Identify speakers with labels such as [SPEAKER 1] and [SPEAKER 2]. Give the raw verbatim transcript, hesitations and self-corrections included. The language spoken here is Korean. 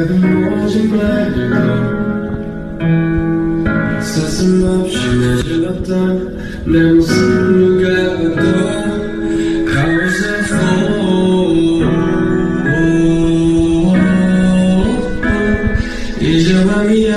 [SPEAKER 1] 그래도 모진 말들도 서슴없이 내질렀던 내 모습 누가 봐도 가오세요. 이제와 미안